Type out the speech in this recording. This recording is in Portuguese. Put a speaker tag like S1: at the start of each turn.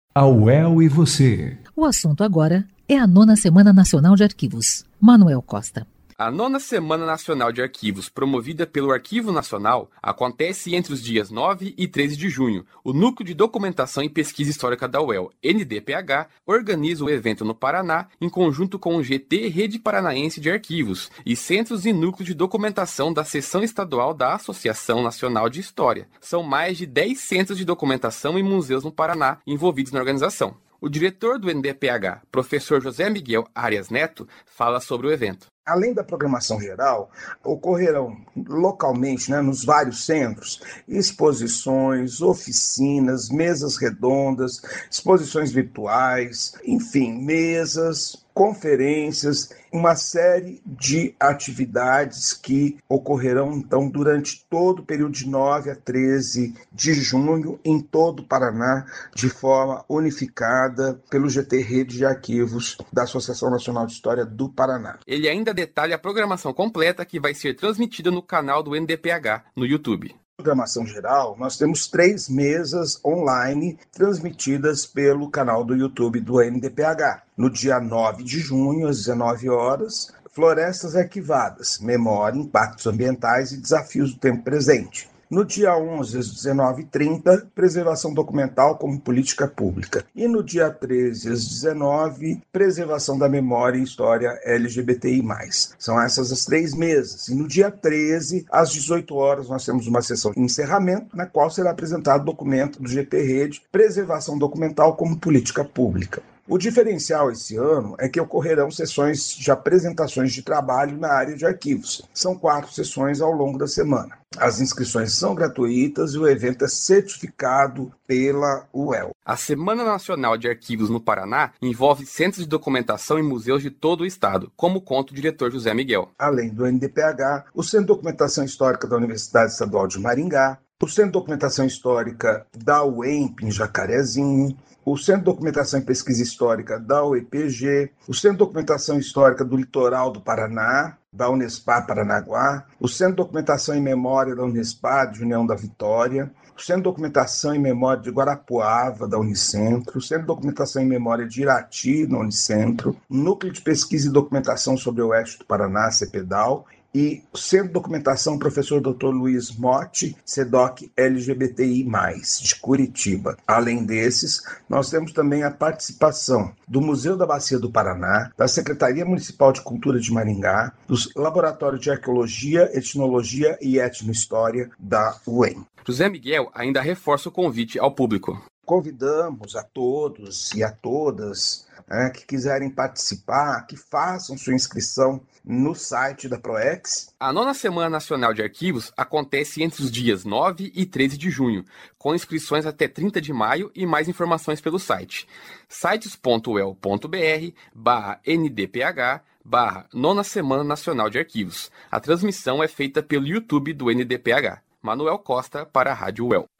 S1: A UEL e você.
S2: O assunto agora é a 9ª Semana Nacional de Arquivos. Manuel Costa.
S3: A 9ª Semana Nacional de Arquivos, promovida pelo Arquivo Nacional, acontece entre os dias 9 e 13 de junho. O Núcleo de Documentação e Pesquisa Histórica da UEL, NDPH, organiza o evento no Paraná, em conjunto com o GT Rede Paranaense de Arquivos e Centros e Núcleo de Documentação da Seção Estadual da Associação Nacional de História. São mais de 10 centros de documentação e museus no Paraná envolvidos na organização. O diretor do NDPH, professor José Miguel Arias Neto, fala sobre o evento.
S4: Além da programação geral, ocorrerão localmente, nos vários centros, exposições, oficinas, mesas redondas, exposições virtuais, enfim, mesas, conferências, uma série de atividades que ocorrerão, então, durante todo o período de 9 a 13 de junho, em todo o Paraná, de forma unificada pelo GT Rede de Arquivos da Associação Nacional de História do Paraná.
S3: Ele ainda detalha a programação completa que vai ser transmitida no canal do NDPH, no YouTube.
S4: Programação geral, nós temos 3 mesas online transmitidas pelo canal do YouTube do NDPH. No dia 9 de junho, às 19 horas, Florestas Arquivadas, Memória, Impactos Ambientais e Desafios do Tempo Presente. No dia 11, às 19h30, Preservação Documental como Política Pública. E no dia 13, às 19h, Preservação da Memória e História LGBTI+. São essas as 3 mesas. E no dia 13, às 18 horas, nós temos uma sessão de encerramento, na qual será apresentado o documento do GT Rede, Preservação Documental como Política Pública. O diferencial esse ano é que ocorrerão sessões de apresentações de trabalho na área de arquivos. São 4 sessões ao longo da semana. As inscrições são gratuitas e o evento é certificado pela UEL.
S3: A Semana Nacional de Arquivos no Paraná envolve centros de documentação e museus de todo o estado, como conta o diretor José Miguel.
S4: Além do NDPH, o Centro de Documentação Histórica da Universidade Estadual de Maringá, o Centro de Documentação Histórica da UEMP em Jacarezinho, o Centro de Documentação e Pesquisa Histórica da UEPG, o Centro de Documentação Histórica do Litoral do Paraná, da Unespar Paranaguá, o Centro de Documentação e Memória da Unespar de União da Vitória, o Centro de Documentação e Memória de Guarapuava, da Unicentro, o Centro de Documentação e Memória de Irati, da Unicentro, o Núcleo de Pesquisa e Documentação sobre o Oeste do Paraná, CEPEDAL, e o Centro de Documentação Professor Dr. Luiz Motti, CEDOC LGBTI+, de Curitiba. Além desses, nós temos também a participação do Museu da Bacia do Paraná, da Secretaria Municipal de Cultura de Maringá, dos Laboratórios de Arqueologia, Etnologia e Etnohistória da UEM.
S3: José Miguel ainda reforça o convite ao público.
S4: Convidamos a todos e a todas que quiserem participar, que façam sua inscrição no site da PROEX.
S3: A 9ª Semana Nacional de Arquivos acontece entre os dias 9 e 13 de junho, com inscrições até 30 de maio e mais informações pelo site sites.uel.br/ndph/9ª Semana Nacional de Arquivos. A transmissão é feita pelo YouTube do NDPH. Manuel Costa para a Rádio UEL.